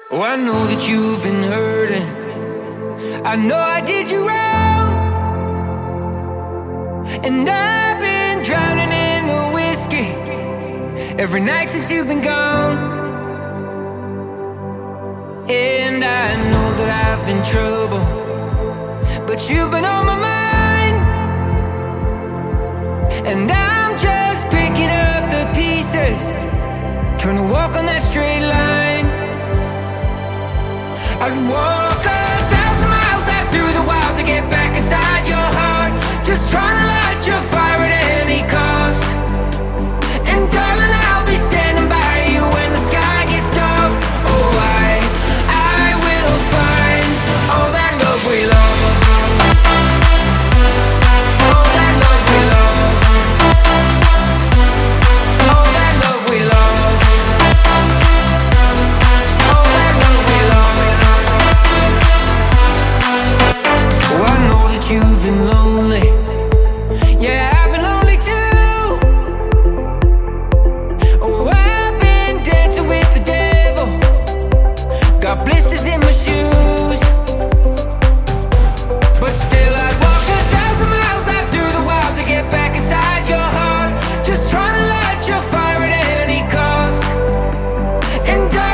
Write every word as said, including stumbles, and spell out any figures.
Oh, I know that you've been hurting. I know I did you wrong, and I've been drowning in the whiskey every night since you've been gone. And I know that I've been trouble, but you've been on my mind, and I'm just picking up the pieces, trying to walk on that straight line. I'd walk a thousand miles out through the wild to get back inside your heart, just trying to light your fire at any cost. And darling, I'll be standing by you when the sky gets dark. Oh, I, I will find all that love we lost, all that love we lost, all that love we lost, all that love we lost. Oh, I know that you've been lonely. Yeah, I've been lonely too. Oh, I've been dancing with the devil, got blisters in my shoes, but still I'd walk a thousand miles out through the wild to get back inside your heart, just trying to light your fire at any cost. And I